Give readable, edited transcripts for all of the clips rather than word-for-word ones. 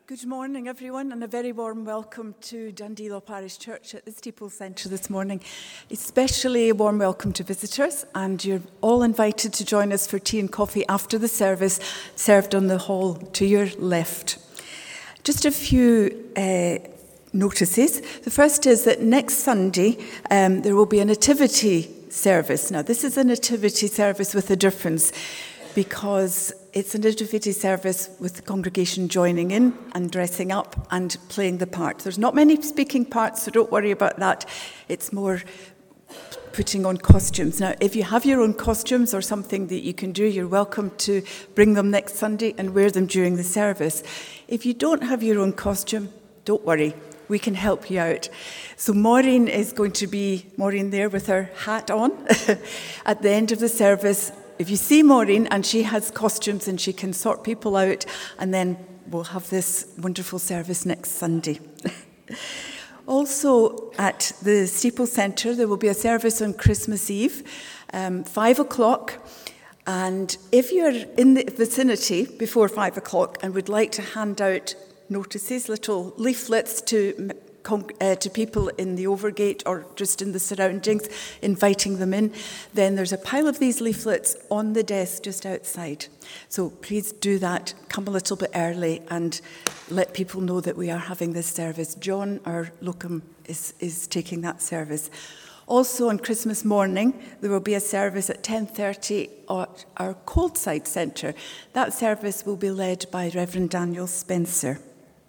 Good morning, everyone, and a very warm welcome to Dundee Parish Church at the Steeple Centre this morning. Especially a warm welcome to visitors, and you're all invited to join us for tea and coffee after the service, served on the hall to your left. Just a few notices. The first is that next Sunday there will be a nativity service. Now, this is a nativity service with a difference, because it's a nativity service with the congregation joining in and dressing up and playing the part. There's not many speaking parts, so don't worry about that. It's more putting on costumes. Now, if you have your own costumes or something that you can do, you're welcome to bring them next Sunday and wear them during the service. If you don't have your own costume, don't worry. We can help you out. So Maureen is going to be, Maureen there with her hat on, at the end of the service. If you see Maureen and she has costumes and she can sort people out, and then we'll have this wonderful service next Sunday. Also at the Steeple Centre, there will be a service on Christmas Eve, 5 o'clock. And if you're in the vicinity before 5 o'clock and would like to hand out notices, little leaflets to people in the Overgate or just in the surroundings, inviting them in, then there's a pile of these leaflets on the desk just outside. So please do that. Come a little bit early and let people know that we are having this service. John, our locum, is taking that service. Also on Christmas morning, there will be a service at 10:30 at our Coldside Centre. That service will be led by Reverend Daniel Spencer.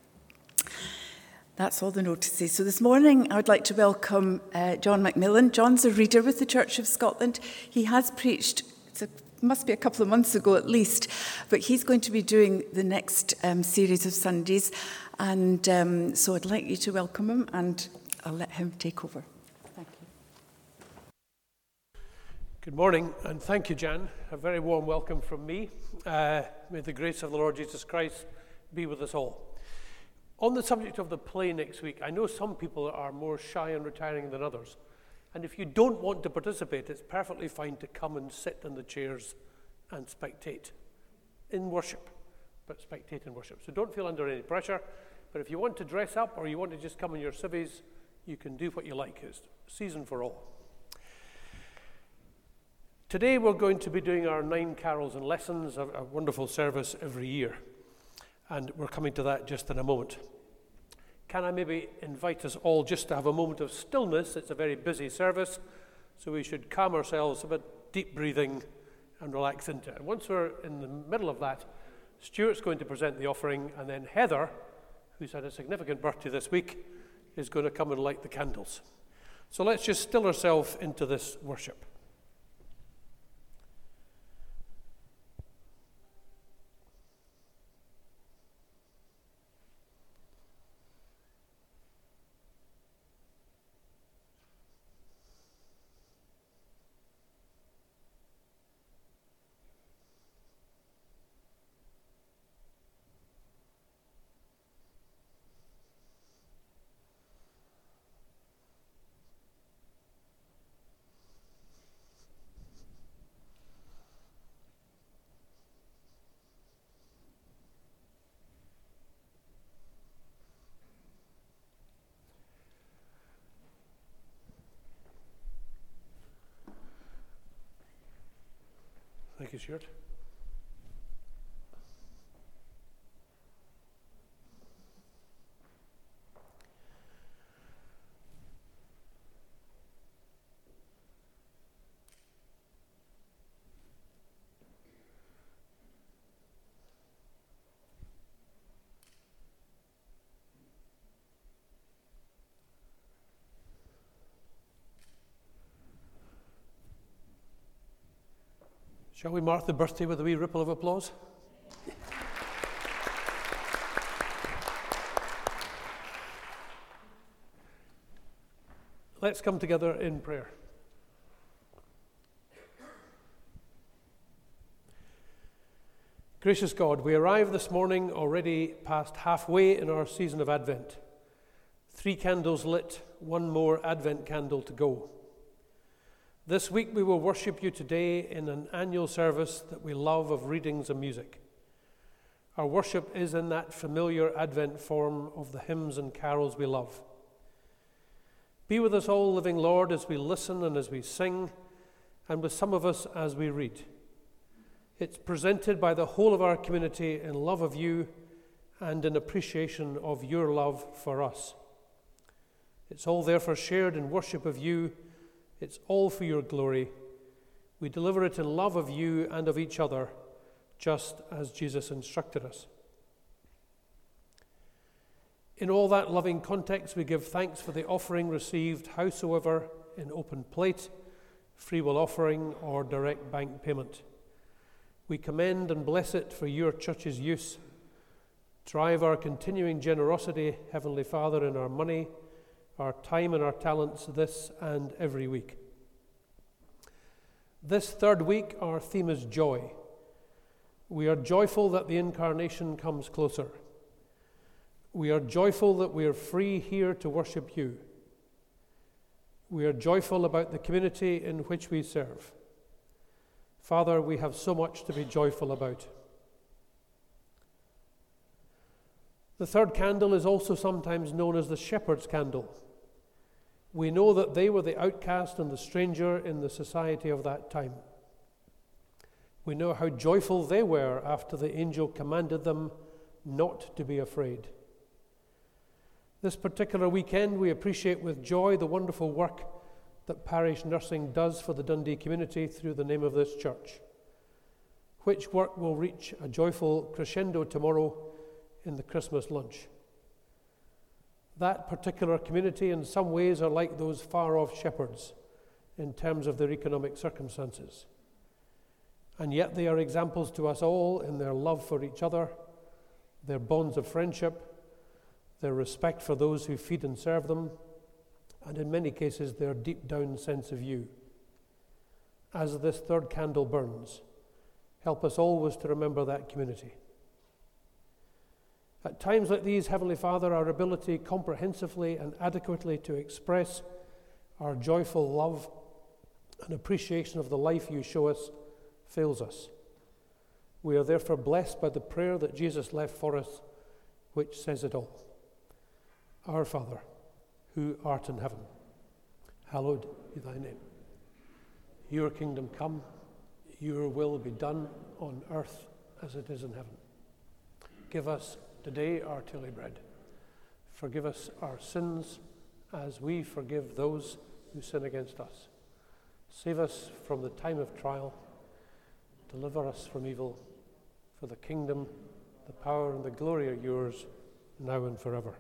That's all the notices. So this morning, I would like to welcome John Macmillan. John's a reader with the Church of Scotland. He has preached, must be a couple of months ago at least, but he's going to be doing the next series of Sundays. And so I'd like you to welcome him, and I'll let him take over. Thank you. Good morning, and thank you, Jan. A very warm welcome from me. May the grace of the Lord Jesus Christ be with us all. On the subject of the play next week, I know some people are more shy and retiring than others. And if you don't want to participate, it's perfectly fine to come and sit in the chairs and spectate in worship, but spectate in worship. So don't feel under any pressure. But if you want to dress up or you want to just come in your civvies, you can do what you like. It's season for all. Today we're going to be doing our 9 carols and lessons, a wonderful service every year. And we're coming to that just in a moment. Can I maybe invite us all just to have a moment of stillness? It's a very busy service, so we should calm ourselves, a bit deep breathing, and relax into it. And once we're in the middle of that, Stuart's going to present the offering, and then Heather, who's had a significant birthday this week, is going to come and light the candles. So let's just still ourselves into this worship. Thank you, Stuart. Shall we mark the birthday with a wee ripple of applause? Let's come together in prayer. Gracious God, we arrive this morning already past halfway in our season of Advent. 3 candles lit, 1 more Advent candle to go. This week we will worship you today in an annual service that we love of readings and music. Our worship is in that familiar Advent form of the hymns and carols we love. Be with us all, living Lord, as we listen and as we sing, and with some of us as we read. It's presented by the whole of our community in love of you and in appreciation of your love for us. It's all therefore shared in worship of you. It's all for your glory. We deliver it in love of you and of each other, just as Jesus instructed us. In all that loving context, we give thanks for the offering received, howsoever, in open plate, free will offering, or direct bank payment. We commend and bless it for your church's use. Drive our continuing generosity, Heavenly Father, in our money, our time and our talents this and every week. This third week, our theme is joy. We are joyful that the Incarnation comes closer. We are joyful that we are free here to worship you. We are joyful about the community in which we serve. Father, we have so much to be joyful about. The third candle is also sometimes known as the shepherd's candle. We know that they were the outcast and the stranger in the society of that time. We know how joyful they were after the angel commanded them not to be afraid. This particular weekend, we appreciate with joy the wonderful work that parish nursing does for the Dundee community through the name of this church, which work will reach a joyful crescendo tomorrow in the Christmas lunch. That particular community in some ways are like those far-off shepherds in terms of their economic circumstances. And yet they are examples to us all in their love for each other, their bonds of friendship, their respect for those who feed and serve them, and in many cases their deep down sense of you. As this third candle burns, help us always to remember that community. At times like these, Heavenly Father, our ability comprehensively and adequately to express our joyful love and appreciation of the life you show us fails us. We are therefore blessed by the prayer that Jesus left for us, which says it all. Our Father, who art in heaven, hallowed be thy name. Your kingdom come, your will be done on earth as it is in heaven. Give us today our daily bread. Forgive us our sins as we forgive those who sin against us. Save us from the time of trial. Deliver us from evil. For the kingdom, the power, and the glory are yours, now and forever.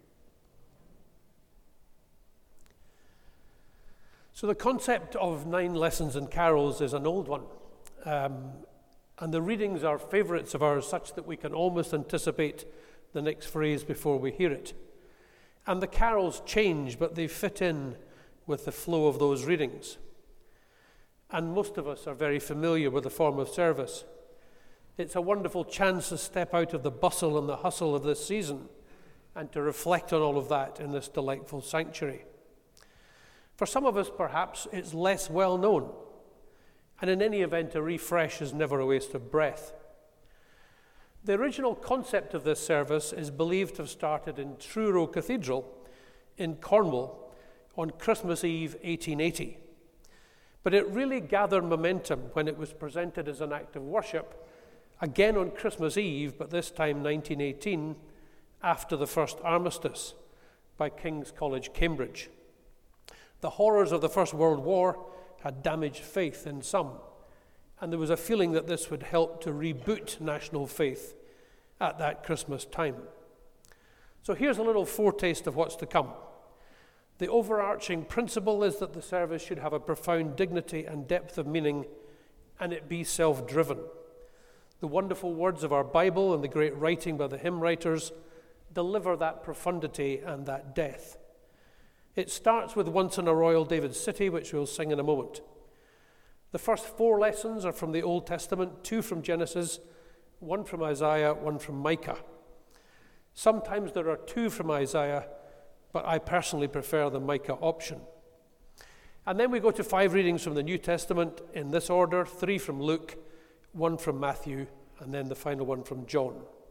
So the concept of 9 lessons and carols is an old one. And the readings are favourites of ours, such that we can almost anticipate the next phrase before we hear it. And the carols change, but they fit in with the flow of those readings. And most of us are very familiar with the form of service. It's a wonderful chance to step out of the bustle and the hustle of this season and to reflect on all of that in this delightful sanctuary. For some of us, perhaps, it's less well known. And in any event, a refresh is never a waste of breath. The original concept of this service is believed to have started in Truro Cathedral in Cornwall on Christmas Eve 1880. But it really gathered momentum when it was presented as an act of worship, again on Christmas Eve, but this time 1918, after the first armistice by King's College, Cambridge. The horrors of the First World War had damaged faith in some, and there was a feeling that this would help to reboot national faith at that Christmas time. So here's a little foretaste of what's to come. The overarching principle is that the service should have a profound dignity and depth of meaning, and it be self-driven. The wonderful words of our Bible and the great writing by the hymn writers deliver that profundity and that depth. It starts with Once in a Royal David City, which we'll sing in a moment. The first 4 lessons are from the Old Testament, 2 from Genesis, 1 from Isaiah, 1 from Micah. Sometimes there are 2 from Isaiah, but I personally prefer the Micah option. And then we go to 5 readings from the New Testament in this order, 3 from Luke, 1 from Matthew, and then the final one from John.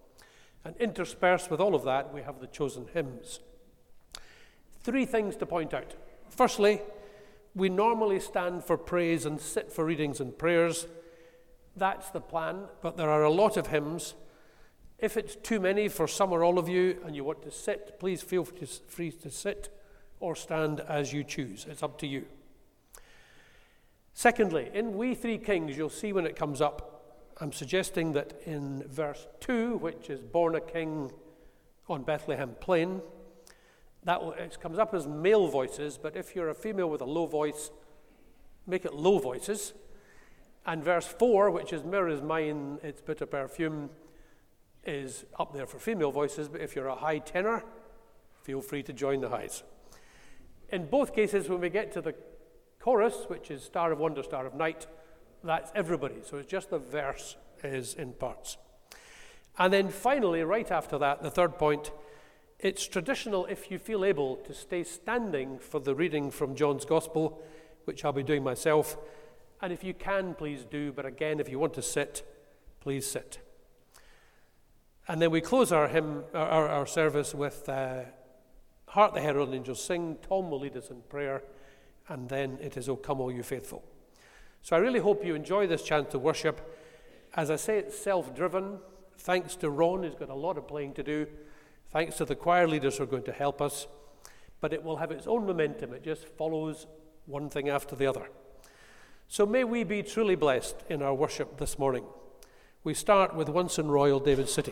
And interspersed with all of that, we have the chosen hymns. 3 things to point out. Firstly, we normally stand for praise and sit for readings and prayers. That's the plan, but there are a lot of hymns. If it's too many for some or all of you and you want to sit, please feel free to sit or stand as you choose. It's up to you. Secondly, in We Three Kings, you'll see when it comes up, I'm suggesting that in verse 2, which is born a king on Bethlehem Plain, it comes up as male voices, but if you're a female with a low voice, make it low voices. And verse 4, which is Mirror's Mine, It's Bitter Perfume, is up there for female voices, but if you're a high tenor, feel free to join the highs. In both cases, when we get to the chorus, which is Star of Wonder, Star of Night, that's everybody. So it's just the verse is in parts. And then finally, right after that, the third point, it's traditional, if you feel able, to stay standing for the reading from John's Gospel, which I'll be doing myself. And if you can, please do. But again, if you want to sit, please sit. And then we close our service with Heart the Herald Angels Sing. Tom will lead us in prayer. And then it is, O come, all you faithful. So I really hope you enjoy this chance to worship. As I say, it's self-driven. Thanks to Ron, who's got a lot of playing to do. Thanks to the choir leaders who are going to help us. But it will have its own momentum. It just follows one thing after the other. So may we be truly blessed in our worship this morning. We start with Once in Royal David City.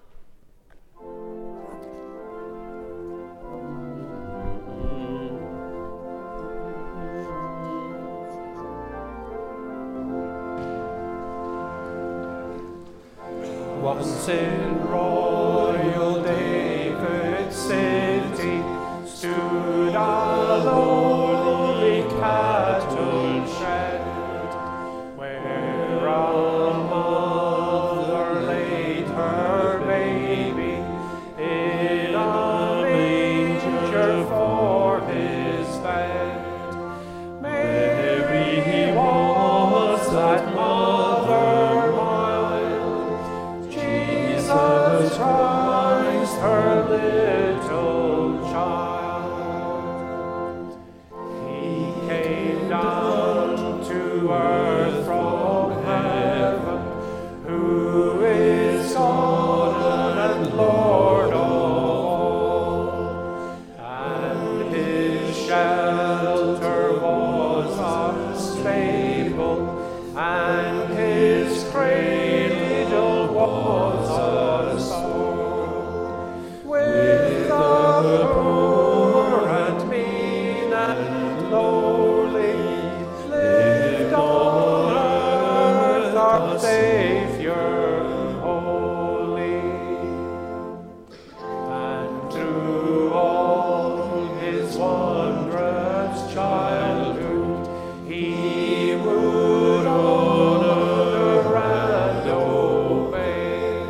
Once in royal David's city stood a lowly cattle shed, where a mother laid her baby in a manger for his bed. Mary was that mother mild, Jesus Christ, her little child. He came down to earth from heaven, who is God and Lord of all. And his shelter was a stable, and his cradle was a stone. With the poor and mean and lowly lived on earth our Savior holy. And through all his wondrous childhood he would honor and obey,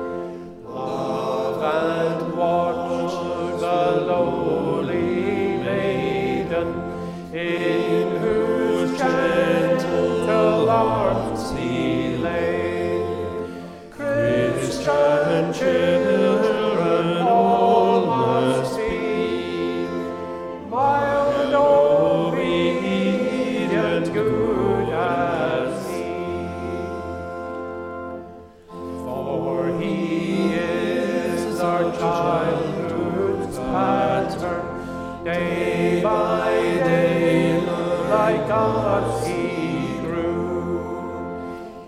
love and watch the lowly maiden, in whose gentle arms he lay. Christian children all must be mild, obedient, good as he. For he is our childhood's pattern, day by day, like us he grew.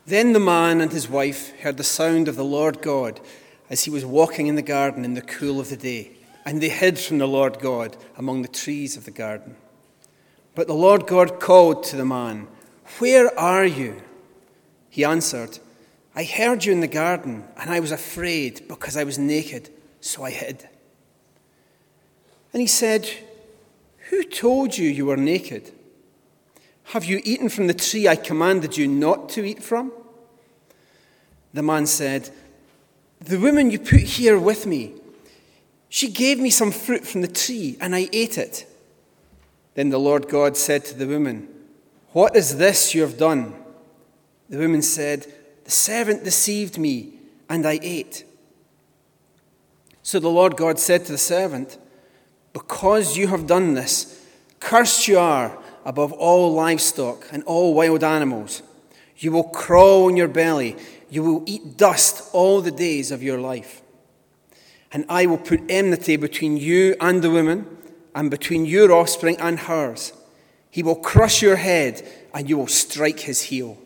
Then the man and his wife heard the sound of the Lord God as he was walking in the garden in the cool of the day, and they hid from the Lord God among the trees of the garden. But the Lord God called to the man, "Where are you?" He answered, "I heard you in the garden, and I was afraid because I was naked, so I hid." And he said, "Who told you you were naked? Have you eaten from the tree I commanded you not to eat from?" The man said, "The woman you put here with me, she gave me some fruit from the tree, and I ate it." Then the Lord God said to the woman, "What is this you have done?" The woman said, "The servant deceived me, and I ate." So the Lord God said to the servant, "Because you have done this, cursed you are above all livestock and all wild animals. You will crawl on your belly. You will eat dust all the days of your life. And I will put enmity between you and the woman, and between your offspring and hers. He will crush your head, and you will strike his heel."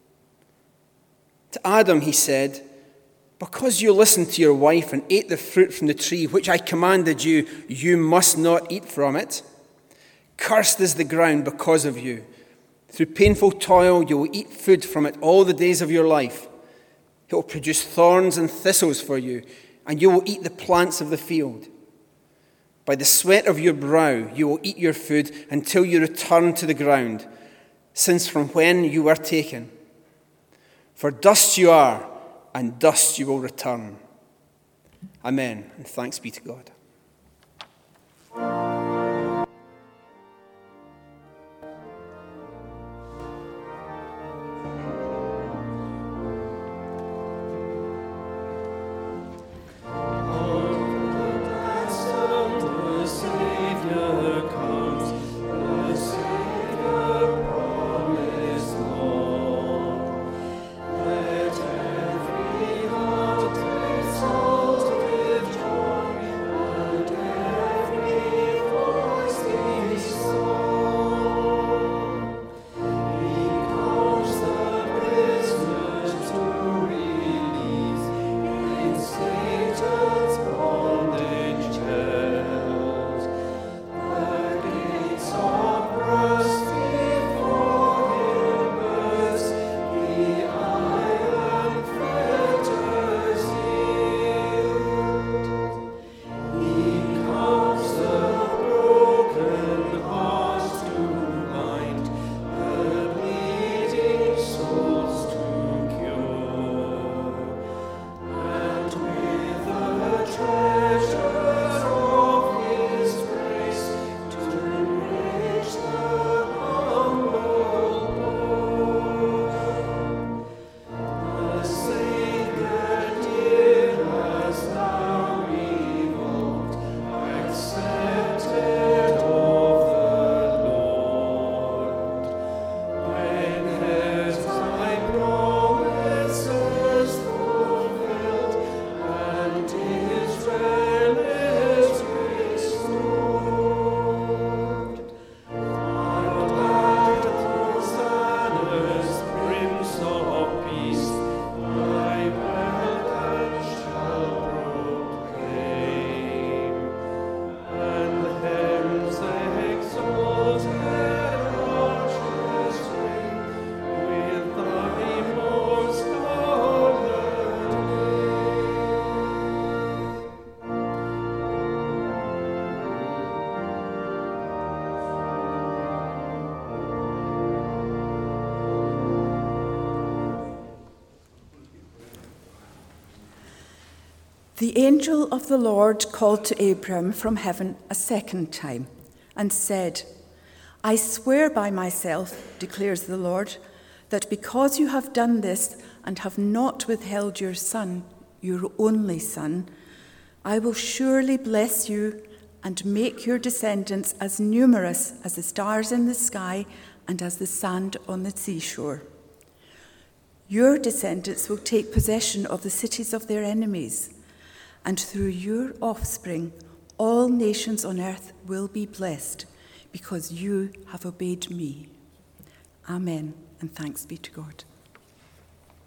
To Adam he said, "Because you listened to your wife and ate the fruit from the tree which I commanded you, you must not eat from it. Cursed is the ground because of you. Through painful toil you will eat food from it all the days of your life. It will produce thorns and thistles for you, and you will eat the plants of the field. By the sweat of your brow you will eat your food until you return to the ground, since from when you were taken. For dust you are, and dust you will return." Amen, and thanks be to God. The angel of the Lord called to Abram from heaven a second time and said, "I swear by myself, declares the Lord, that because you have done this and have not withheld your son, your only son, I will surely bless you and make your descendants as numerous as the stars in the sky and as the sand on the seashore. Your descendants will take possession of the cities of their enemies, and through your offspring, all nations on earth will be blessed, because you have obeyed me." Amen, and thanks be to God.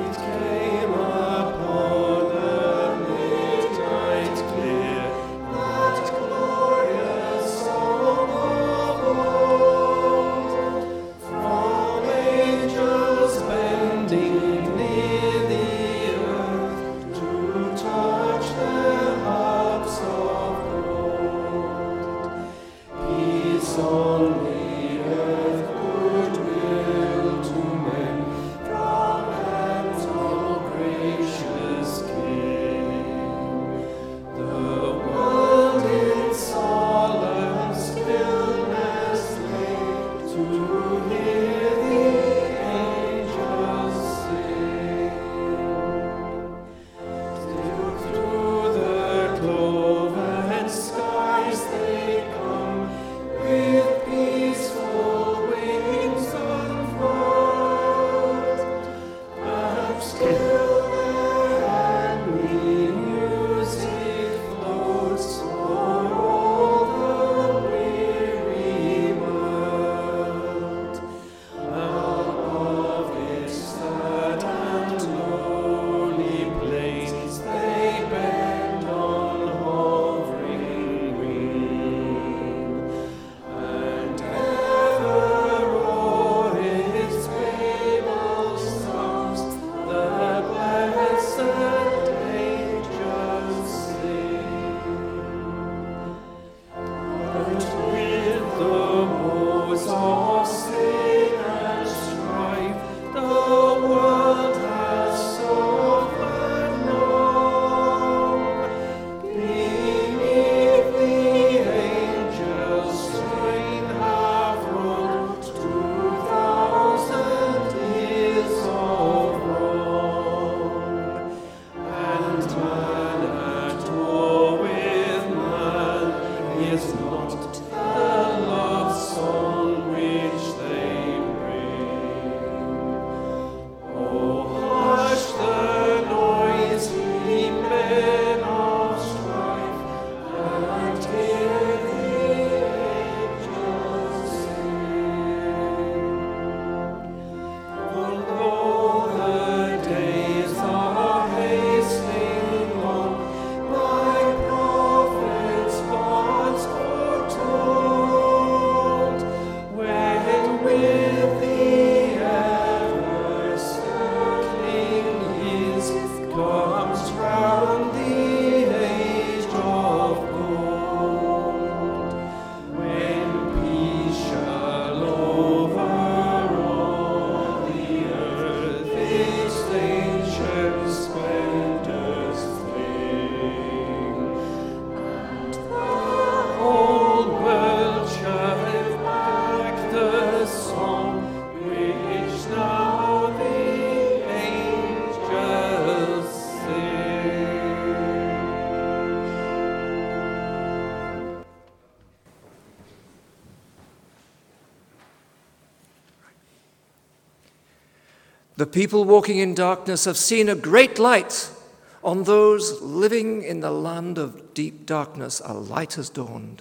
The people walking in darkness have seen a great light. On those living in the land of deep darkness, a light has dawned.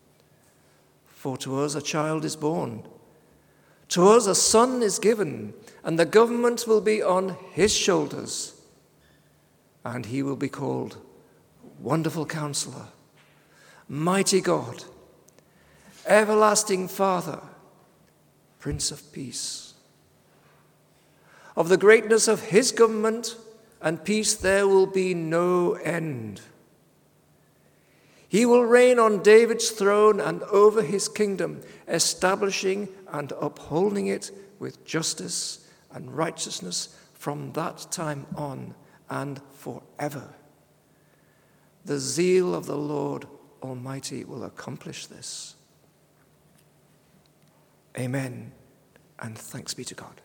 For to us a child is born. To us a son is given, and the government will be on his shoulders. And he will be called Wonderful Counselor, Mighty God, Everlasting Father, Prince of Peace. Of the greatness of his government and peace there will be no end. He will reign on David's throne and over his kingdom, establishing and upholding it with justice and righteousness from that time on and forever. The zeal of the Lord Almighty will accomplish this. Amen, and thanks be to God.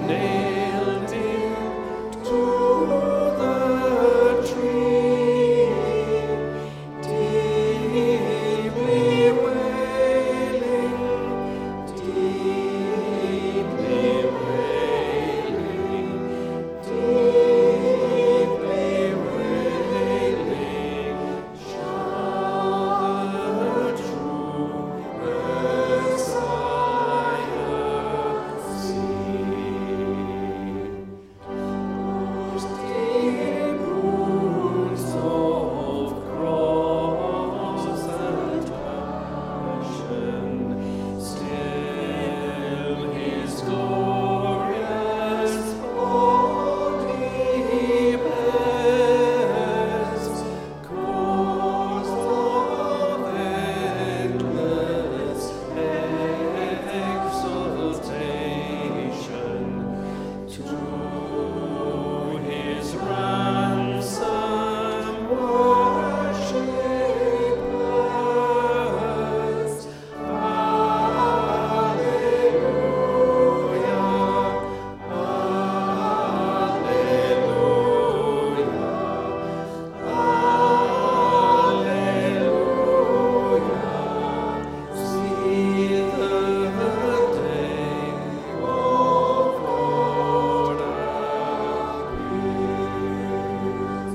nailed him to the tree, deeply wailing, deeply wailing, deeply wailing, shall the true Messiah see. Those deep wounds of cross and passion, still his glorious body bears, cause of endless exaltation. To his ransom worshippers, Alleluia, Alleluia, see the day of Lord appears.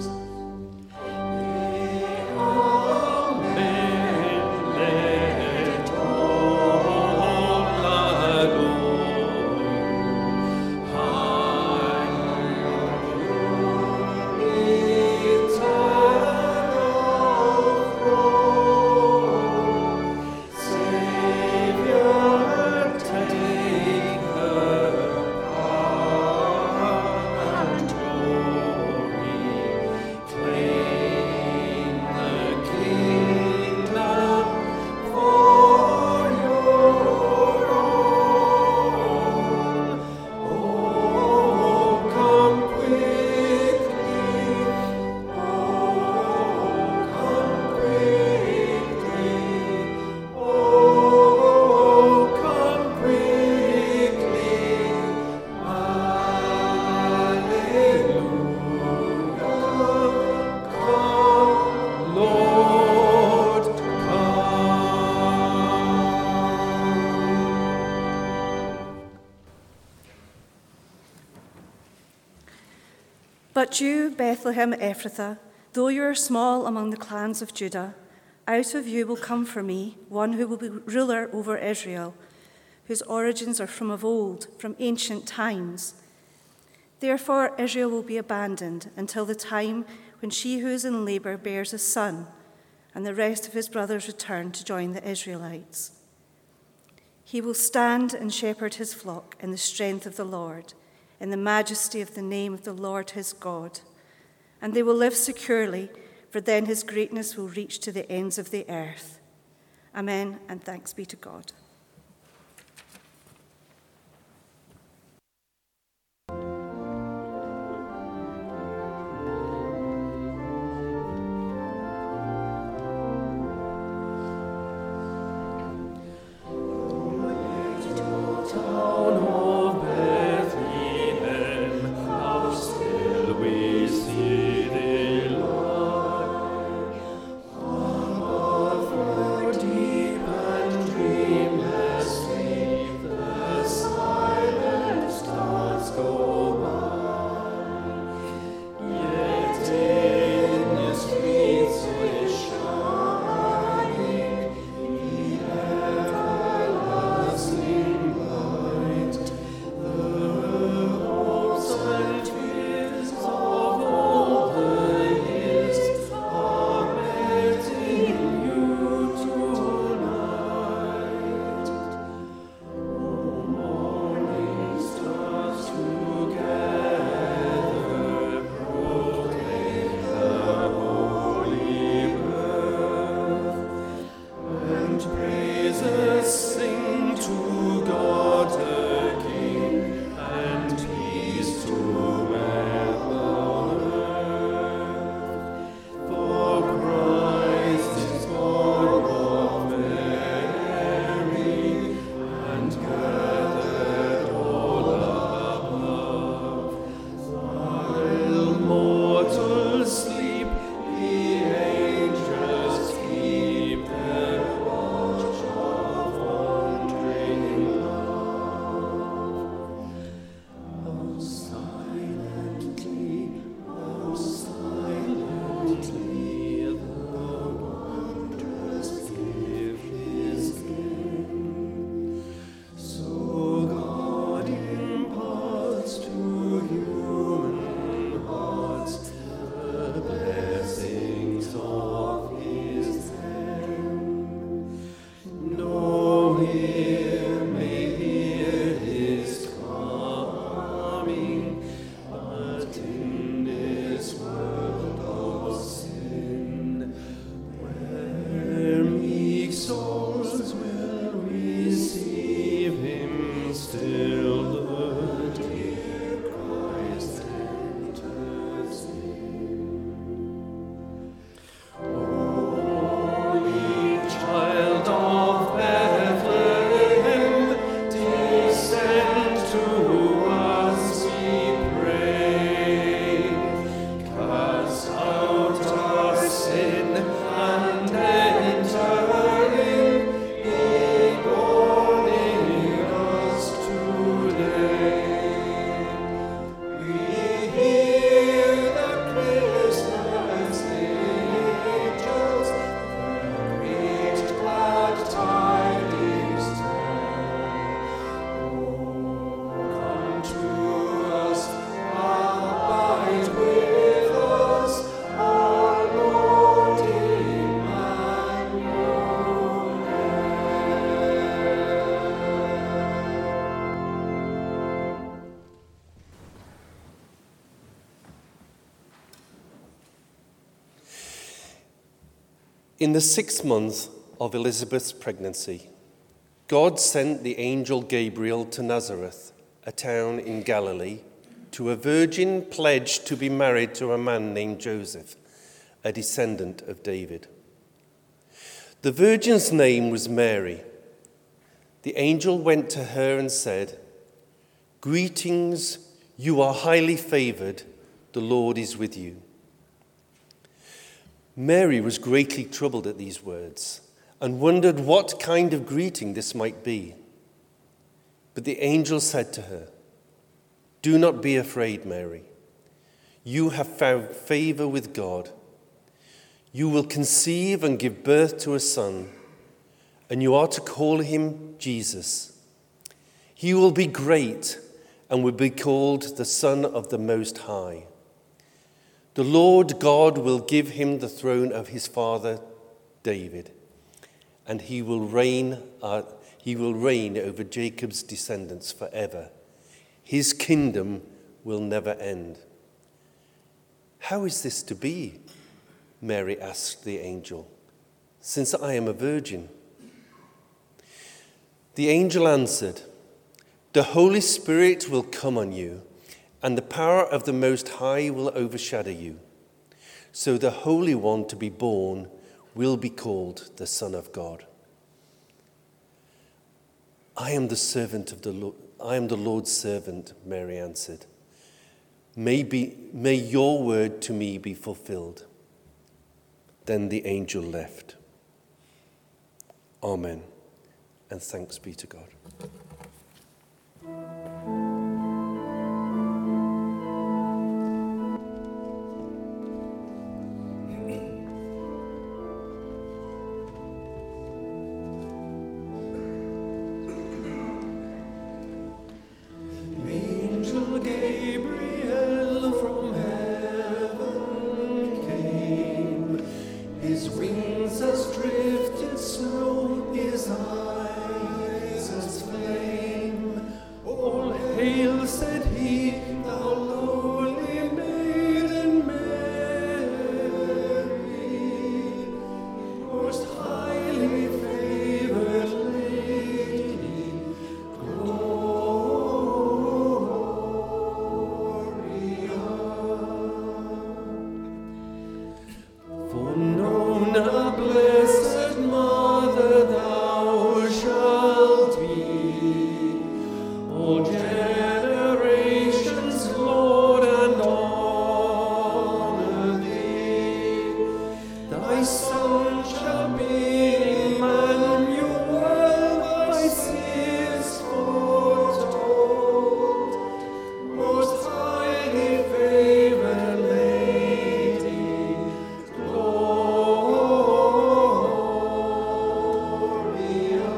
Amen, let all adore you. High eternal throne, Savior, take the power and glory, claim the kingdom for your own. Oh, come quickly, oh, come quickly, oh, come quickly, Alleluia, come, Lord, come. But you, Bethlehem Ephrathah, though you are small among the clans of Judah, out of you will come for me one who will be ruler over Israel, whose origins are from of old, from ancient times. Therefore Israel will be abandoned until the time when she who is in labor bears a son, and the rest of his brothers return to join the Israelites. He will stand and shepherd his flock in the strength of the Lord, in the majesty of the name of the Lord his God. And they will live securely, for then his greatness will reach to the ends of the earth. Amen, and thanks be to God. Town of Bethlehem, how still we see thee lie, above your deep and dreamless In the 6th month of Elizabeth's pregnancy, God sent the angel Gabriel to Nazareth, a town in Galilee, to a virgin pledged to be married to a man named Joseph, a descendant of David. The virgin's name was Mary. The angel went to her and said, "Greetings, you are highly favored, the Lord is with you." Mary was greatly troubled at these words and wondered what kind of greeting this might be. But the angel said to her, "Do not be afraid, Mary. You have found favor with God. You will conceive and give birth to a son, and you are to call him Jesus. He will be great and will be called the Son of the Most High. The Lord God will give him the throne of his father David, and he will reign over Jacob's descendants forever. His kingdom will never end." "How is this to be?" Mary asked the angel, "since I am a virgin?" The angel answered, "The Holy Spirit will come on you, and the power of the Most High will overshadow you. So the Holy One to be born will be called the Son of God." I am the Lord's servant," Mary answered. May your word to me be fulfilled." Then the angel left. Amen, and thanks be to God. Angel Gabriel from heaven came. His wings as drifted snow, his eyes as flame. All hail, said he, thou lowly maiden Mary, most highly favored lady, Gloria. For known a blessed mother thou shalt be, all generations, Lord, and honor thee. Thy son shall be Emmanuel, thy seers foretold, most highly favored lady, Gloria.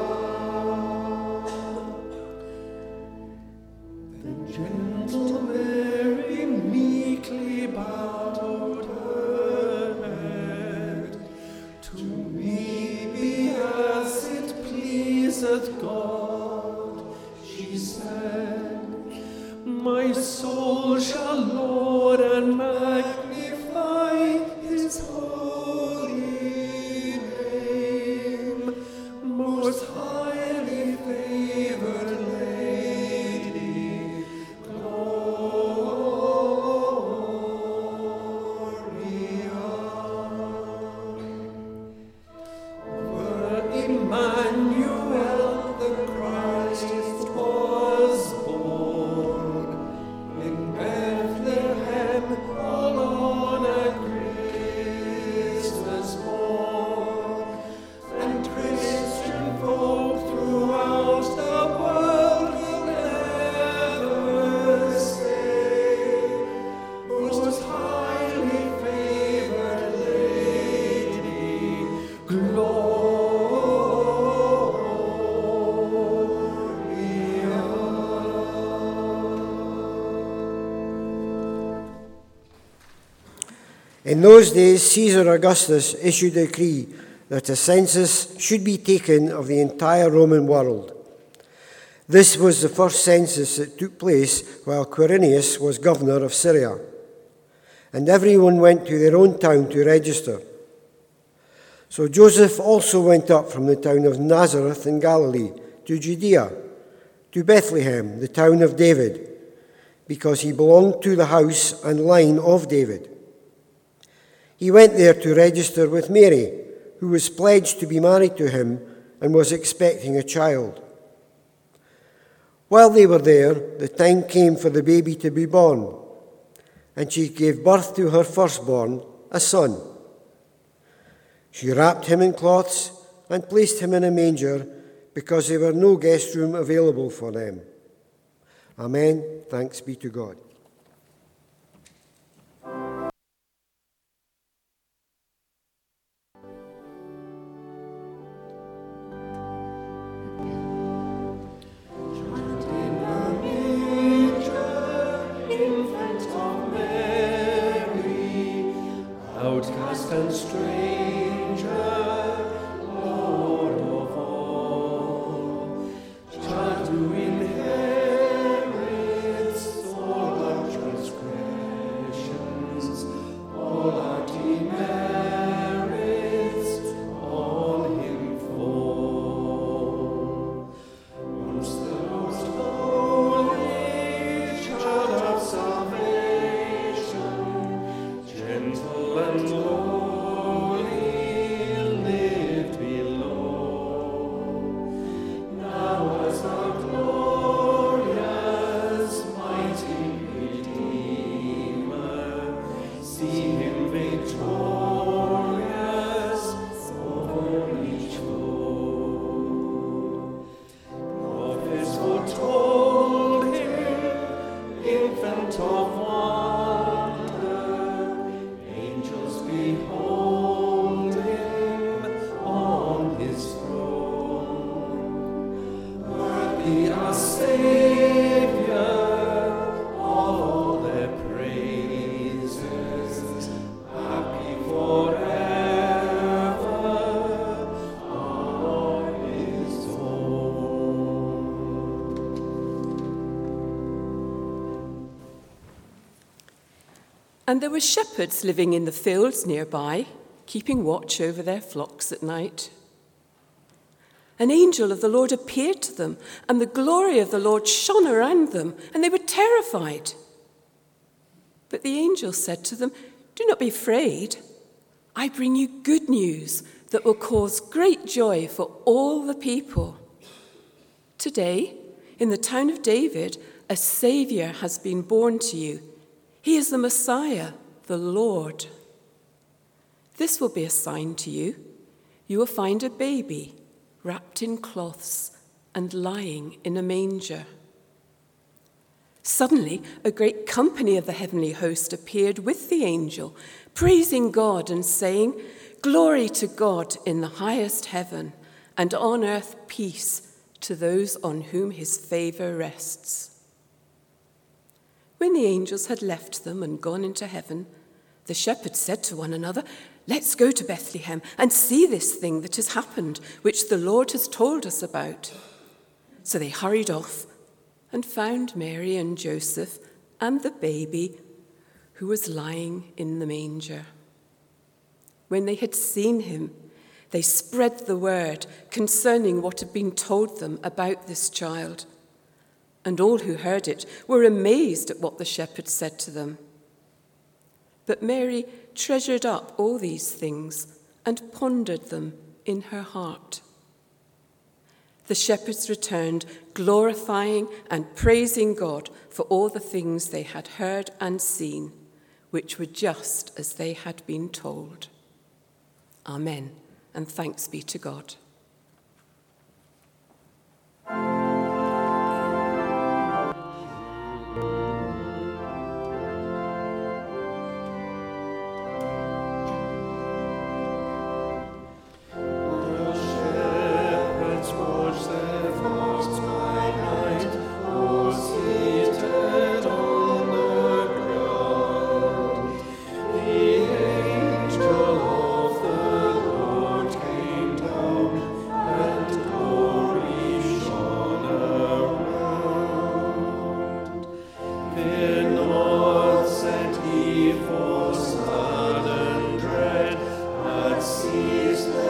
Then gentle Mary meekly bowed her head. To me be as it pleaseth God, she said. My soul shall laud and magnify his holy name, most highly favored lady, Gloria. For Emmanuel the Christ was born in Bethlehem, all on a Christmas morn. And Christian folk throughout the world will ever say, most highly favored lady, Gloria. In those days, Caesar Augustus issued a decree that a census should be taken of the entire Roman world. This was the first census that took place while Quirinius was governor of Syria, and everyone went to their own town to register. So Joseph also went up from the town of Nazareth in Galilee to Judea, to Bethlehem, the town of David, because he belonged to the house and line of David. He went there to register with Mary, who was pledged to be married to him and was expecting a child. While they were there, the time came for the baby to be born, and she gave birth to her firstborn, a son. She wrapped him in cloths and placed him in a manger because there were no guest room available for them. Amen. Thanks be to God. Outcast and stranger, Lord of all, child who inherits all our transgressions, all our demerits, on him fall. Once the most holy child of salvation, gentle and lowly, lived below. Now as our glorious, mighty Redeemer, see him victorious over each foe. Prophets foretold him, infant of wonder. Angels behold him on his throne. Worthy our Savior of all their praises, happy forever are his own. And there were shepherds living in the fields nearby, keeping watch over their flocks at night. An angel of the Lord appeared to them, and the glory of the Lord shone around them, and they were terrified. But the angel said to them, "Do not be afraid. I bring you good news that will cause great joy for all the people. Today, in the town of David, a Saviour has been born to you. He is the Messiah, the Lord. This will be a sign to you. You will find a baby wrapped in cloths and lying in a manger." Suddenly, a great company of the heavenly host appeared with the angel, praising God and saying, "Glory to God in the highest heaven, and on earth peace to those on whom his favor rests." When the angels had left them and gone into heaven, the shepherds said to one another, "Let's go to Bethlehem and see this thing that has happened, which the Lord has told us about." So they hurried off and found Mary and Joseph and the baby who was lying in the manger. When they had seen him, they spread the word concerning what had been told them about this child. And all who heard it were amazed at what the shepherds said to them. But Mary treasured up all these things and pondered them in her heart. The shepherds returned, glorifying and praising God for all the things they had heard and seen, which were just as they had been told. Amen, and thanks be to God. For sudden dread had seized them.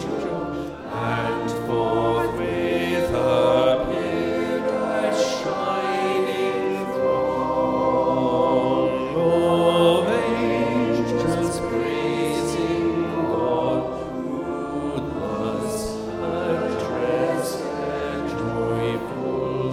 and forthwith appeared a shining throng of angels praising God, who thus addressed their joyful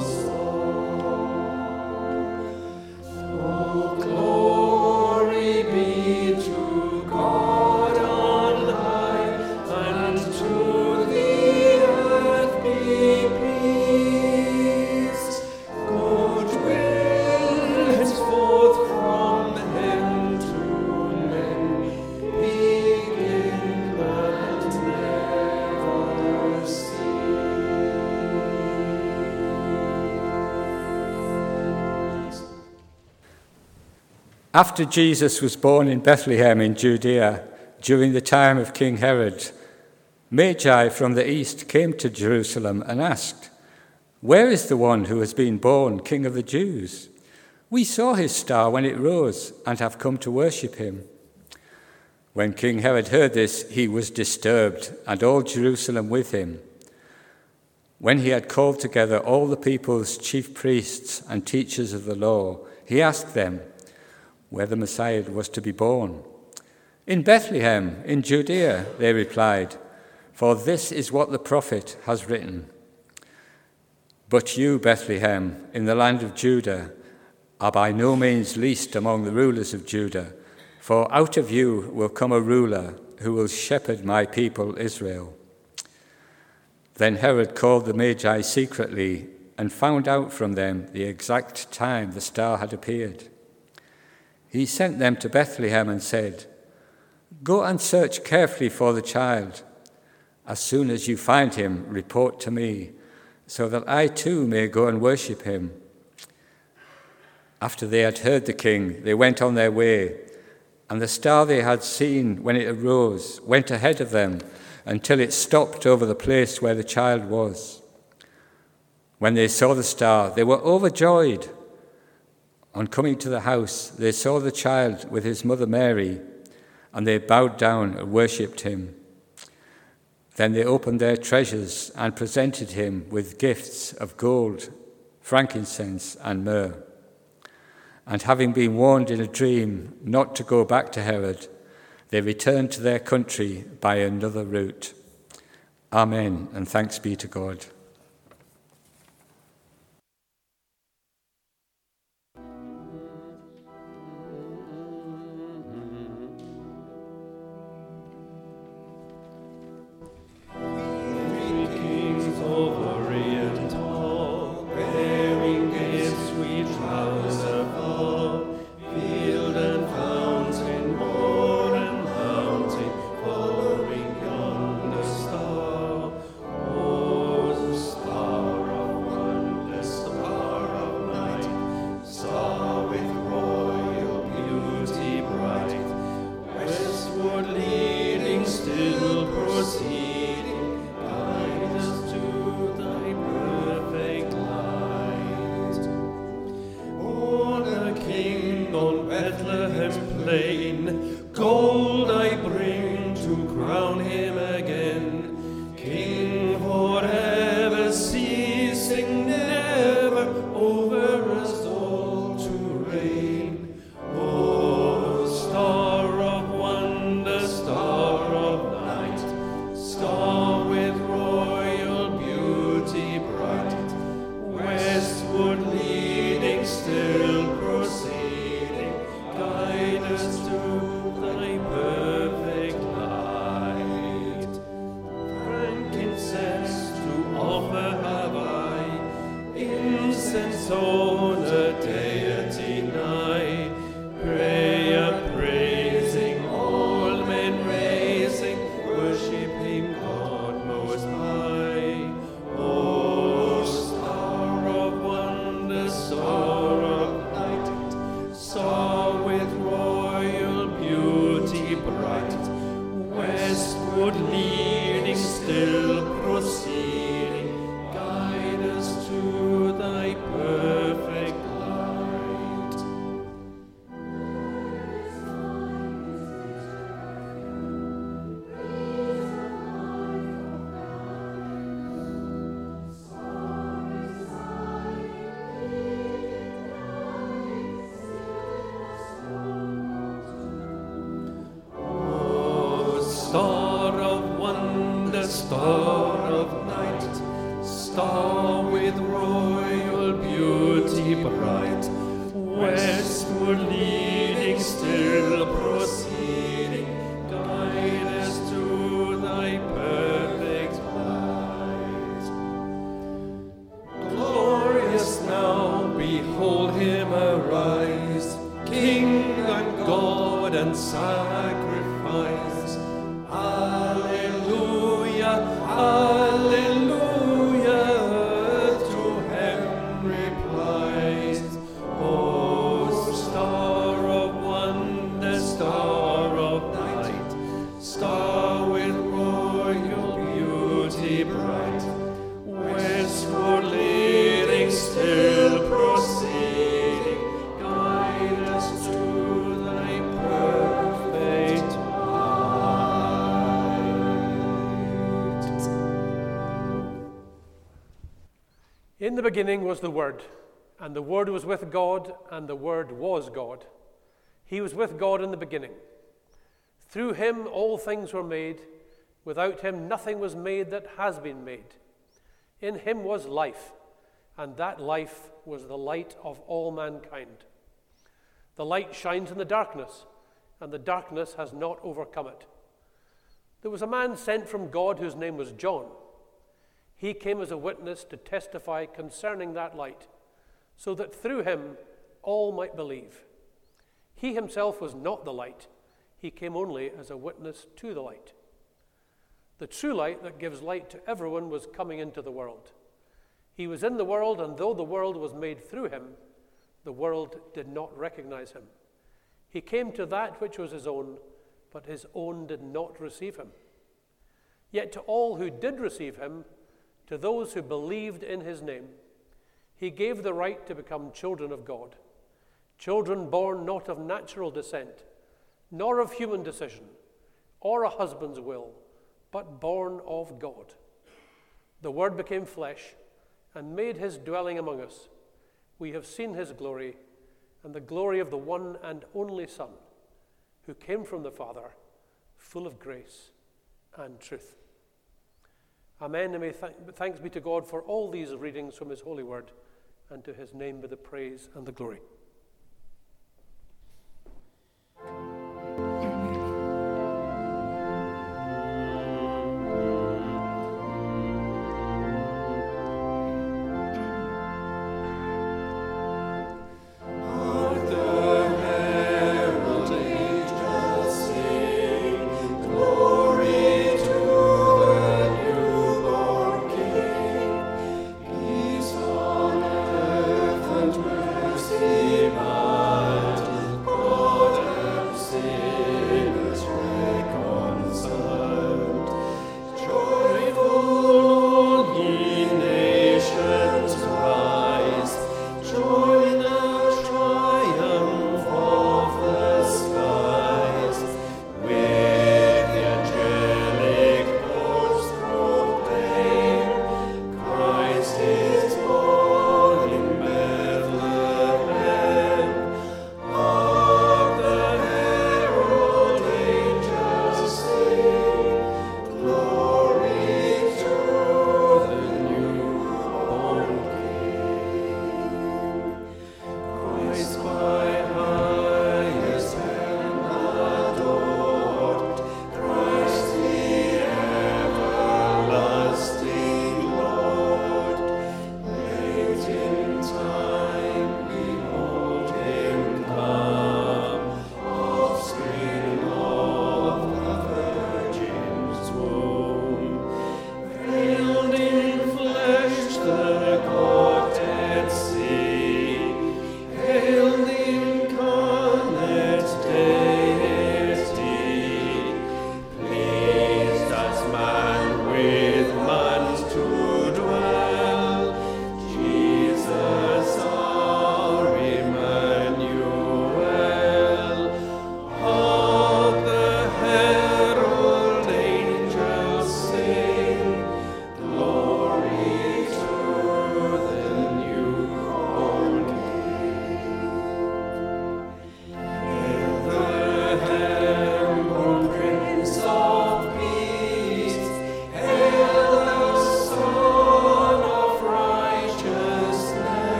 song. Oh, glory be to God on high, and to the earth be peace. Goodwill henceforth from men to men, begin and never cease. After Jesus was born in Bethlehem in Judea, during the time of King Herod, Magi from the east came to Jerusalem and asked, "Where is the one who has been born King of the Jews? We saw his star when it rose and have come to worship him." When King Herod heard this, he was disturbed, and all Jerusalem with him. When he had called together all the people's chief priests and teachers of the law, he asked them where the Messiah was to be born. "In Bethlehem, in Judea," they replied, "for this is what the prophet has written. But you, Bethlehem, in the land of Judah, are by no means least among the rulers of Judah, for out of you will come a ruler who will shepherd my people Israel." Then Herod called the Magi secretly and found out from them the exact time the star had appeared. He sent them to Bethlehem and said, "Go and search carefully for the child. As soon as you find him, report to me, so that I too may go and worship him." After they had heard the king, they went on their way, and the star they had seen when it arose went ahead of them until it stopped over the place where the child was. When they saw the star, they were overjoyed. On coming to the house, they saw the child with his mother Mary, and they bowed down and worshipped him. Then they opened their treasures and presented him with gifts of gold, frankincense, and myrrh. And having been warned in a dream not to go back to Herod, they returned to their country by another route. Amen, and thanks be to God. star of night, star with royal beauty bright, westward leading, still proceeding, guide us to thy perfect light. Glorious now, behold him arise, King and God and sacrifice. Alleluia, alleluia, to him replies. O star of wonder, star of night, star with royal beauty bright, westward leading, still proceeding, guide us to thy perfect light. In the beginning was the Word, and the Word was with God, and the Word was God. He was with God in the beginning. Through him all things were made. Without him nothing was made that has been made. In him was life, and that life was the light of all mankind. The light shines in the darkness, and the darkness has not overcome it. There was a man sent from God whose name was John. He came as a witness to testify concerning that light, so that through him all might believe. He himself was not the light. He came only as a witness to the light. The true light that gives light to everyone was coming into the world. He was in the world, and though the world was made through him, the world did not recognize him. He came to that which was his own, but his own did not receive him. Yet to all who did receive him, to those who believed in his name, he gave the right to become children of God, children born not of natural descent, nor of human decision, or a husband's will, but born of God. The Word became flesh and made his dwelling among us. We have seen his glory, and the glory of the one and only Son, who came from the Father, full of grace and truth. Amen, and may thanks be to God for all these readings from his holy word, and to his name be the praise and the glory. Peace on earth and mercy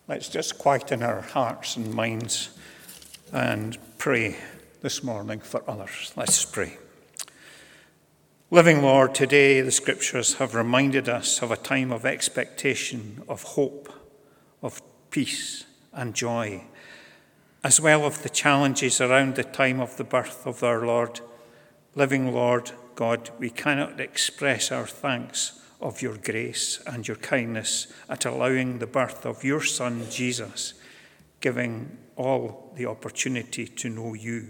Let's just quieten our hearts and minds and pray this morning for others. Let's pray. Living Lord, today the Scriptures have reminded us of a time of expectation, of hope, of peace and joy, as well as the challenges around the time of the birth of our Lord. Living Lord God, we cannot express our thanks of your grace and your kindness at allowing the birth of your Son, Jesus, giving all the opportunity to know you.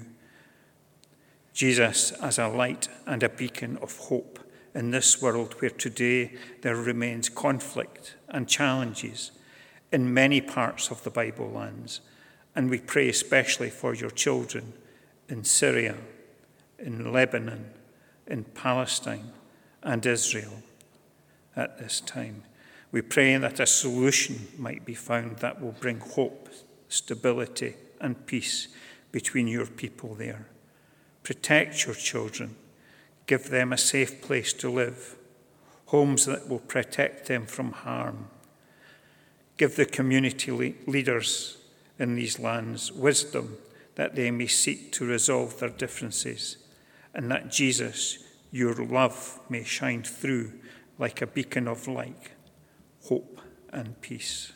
Jesus as a light and a beacon of hope in this world where today there remains conflict and challenges in many parts of the Bible lands. And we pray especially for your children in Syria, in Lebanon, in Palestine and Israel at this time. We pray that a solution might be found that will bring hope, stability and peace between your people there. Protect your children. Give them a safe place to live, homes that will protect them from harm. Give the community leaders in these lands wisdom that they may seek to resolve their differences, and that Jesus, your love, may shine through like a beacon of light, hope and peace.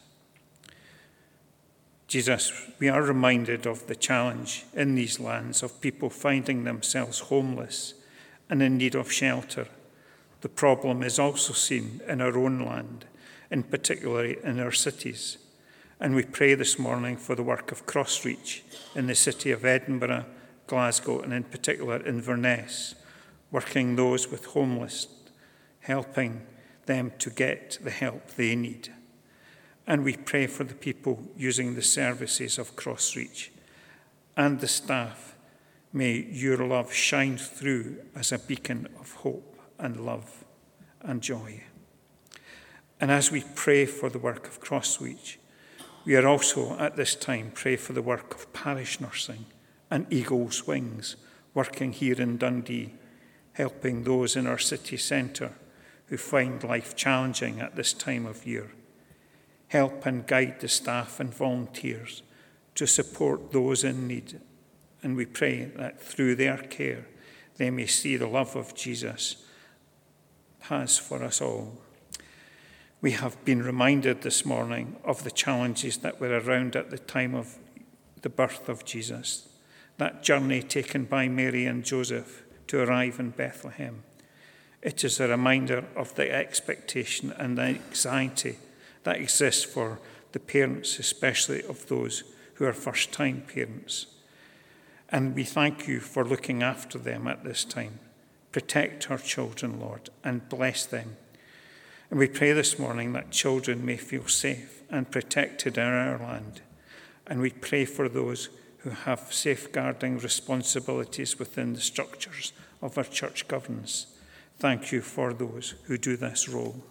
Jesus, we are reminded of the challenge in these lands of people finding themselves homeless and in need of shelter. The problem is also seen in our own land, in particular in our cities. And we pray this morning for the work of Crossreach in the city of Edinburgh, Glasgow, and in particular in Inverness, working those with homeless, helping them to get the help they need. And we pray for the people using the services of Crossreach and the staff. May your love shine through as a beacon of hope and love and joy. And as we pray for the work of Crossreach, we are also at this time pray for the work of parish nursing and Eagle's Wings, working here in Dundee, helping those in our city centre who find life challenging at this time of year. Help and guide the staff and volunteers to support those in need. And we pray that through their care, they may see the love of Jesus has for us all. We have been reminded this morning of the challenges that were around at the time of the birth of Jesus, that journey taken by Mary and Joseph to arrive in Bethlehem. It is a reminder of the expectation and the anxiety that exists for the parents, especially of those who are first-time parents. And we thank you for looking after them at this time. Protect our children, Lord, and bless them. And we pray this morning that children may feel safe and protected in our land. And we pray for those who have safeguarding responsibilities within the structures of our church governance. Thank you for those who do this role.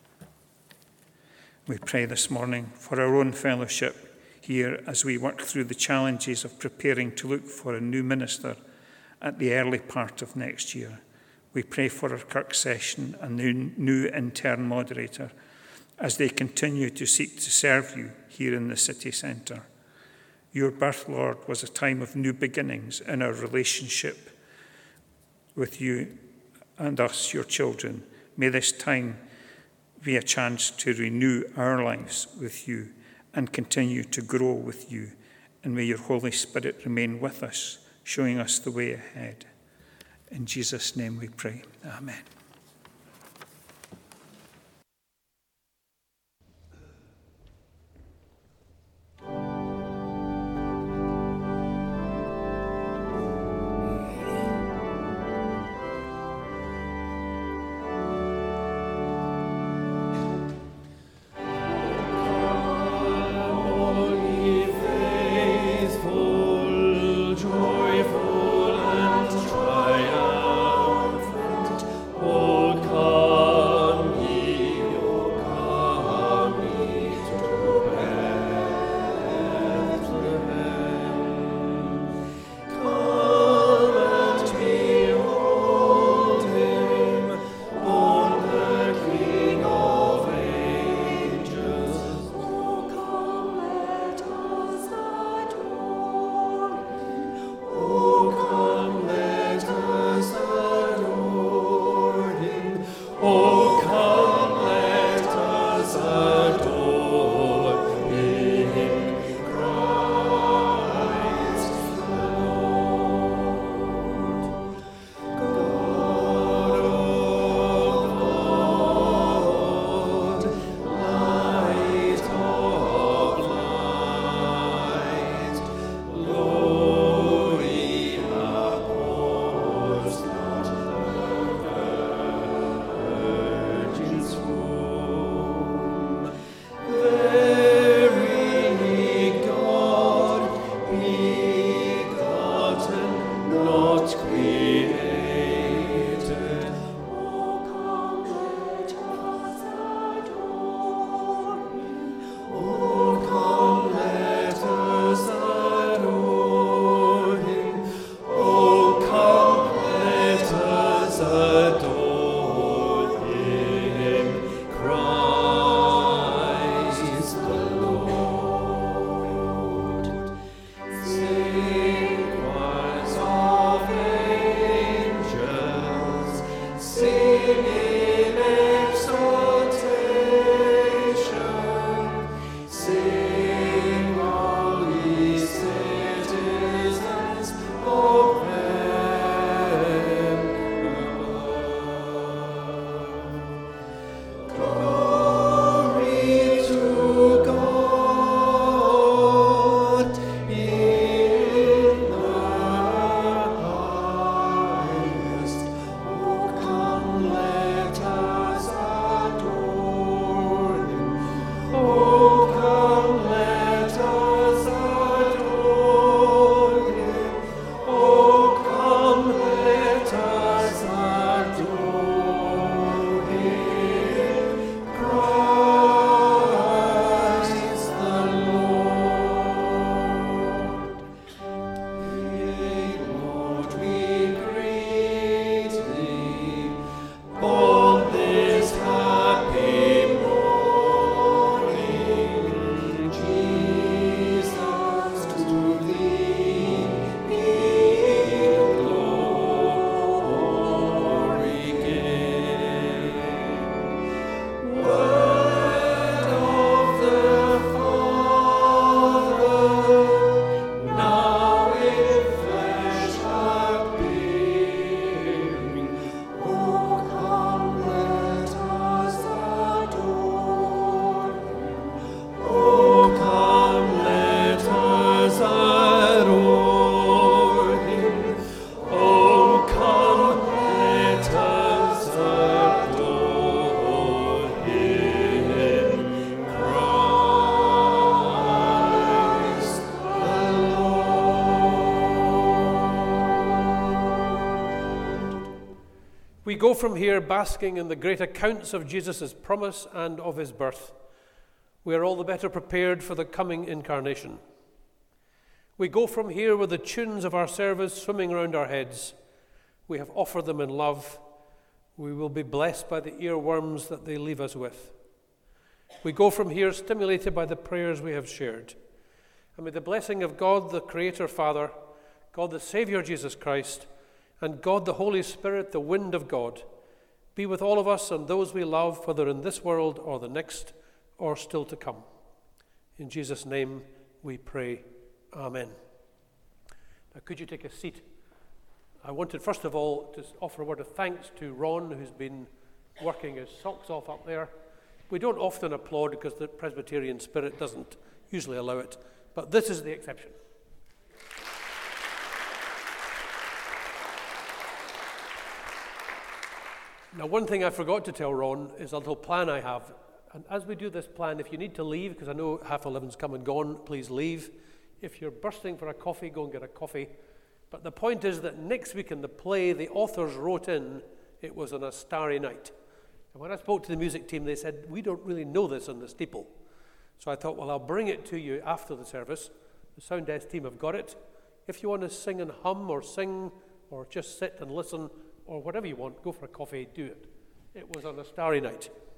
We pray this morning for our own fellowship here as we work through the challenges of preparing to look for a new minister at the early part of next year. We pray for our Kirk session and the new intern moderator as they continue to seek to serve you here in the city centre. Your birth, Lord, was a time of new beginnings in our relationship with you and us, your children. May this time be a chance to renew our lives with you and continue to grow with you. And may your Holy Spirit remain with us, showing us the way ahead. In Jesus' name we pray. Amen. Joyful and triumphant, go from here basking in the great accounts of Jesus' promise and of his birth, we are all the better prepared for the coming incarnation. We go from here with the tunes of our service swimming round our heads. We have offered them in love. We will be blessed by the earworms that they leave us with. We go from here stimulated by the prayers we have shared. And may the blessing of God, the Creator Father, God the Saviour Jesus Christ, and God the Holy Spirit, the wind of God, be with all of us and those we love, whether in this world or the next or still to come. In Jesus' name we pray. Amen. Now, could you take a seat? I wanted, first of all, to offer a word of thanks to Ron, who's been working his socks off up there. We don't often applaud because the Presbyterian spirit doesn't usually allow it, but this is the exception. Now, one thing I forgot to tell Ron is a little plan I have. And as we do this plan, if you need to leave, because I know 11:30's come and gone, please leave. If you're bursting for a coffee, go and get a coffee. But the point is that next week in the play, the authors wrote in, it was on a starry night. And when I spoke to the music team, they said, we don't really know this on the steeple. So I thought, well, I'll bring it to you after the service. The sound desk team have got it. If you want to sing and hum or sing or just sit and listen or whatever you want, go for a coffee, do it. It was on a starry night.